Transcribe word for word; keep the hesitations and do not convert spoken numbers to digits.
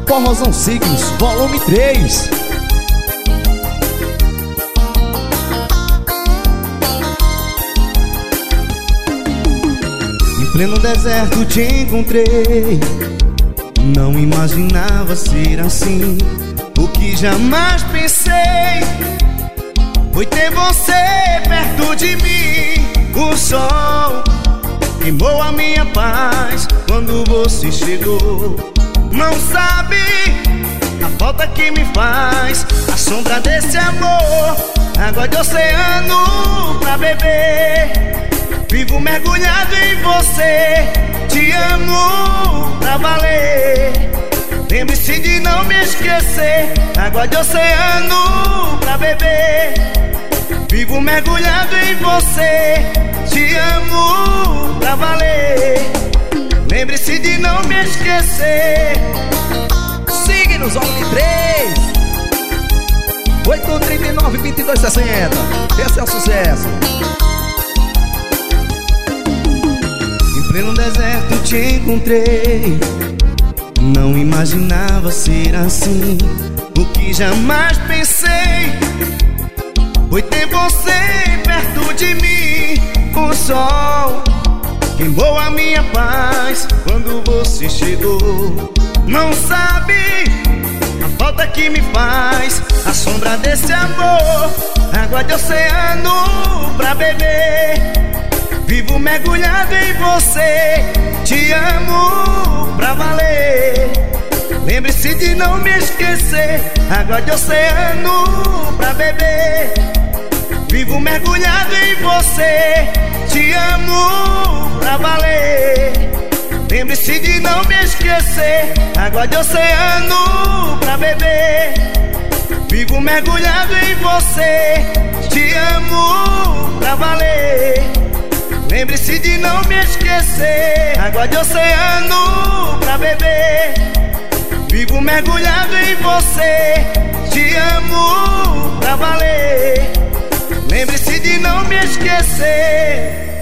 Forrozão Signos, volume três. Em pleno deserto te encontrei, não imaginava ser assim. O que jamais pensei foi ter você perto de mim. O sol queimou a minha paz quando você chegou. Não sabe a falta que me faz a sombra desse amor. Água de oceano pra beber, vivo mergulhado em você. Te amo pra valer, lembre-se de não me esquecer. Água de oceano pra beber, vivo mergulhado em você. Te amo pra valer, lembre-se de não me esquecer. Signos, volume três. Oito, trinta e nove, vinte e dois, sessenta. Esse é o sucesso. Em pleno deserto te encontrei, não imaginava ser assim. O que jamais pensei foi ter você perto de mim. O sol queimou a minha paz quando você chegou. Não sabe a falta que me faz a sombra desse amor. Água de oceano pra beber, vivo mergulhado em você. Te amo pra valer, lembre-se de não me esquecer. Água de oceano pra beber, vivo mergulhado em você. Te amo pra valer, lembre-se de não me esquecer. Água de oceano pra beber, vivo mergulhado em você. Te amo pra valer, lembre-se de não me esquecer. Água de oceano pra beber, vivo mergulhado em você. Te amo pra valer, lembre-se de não me esquecer.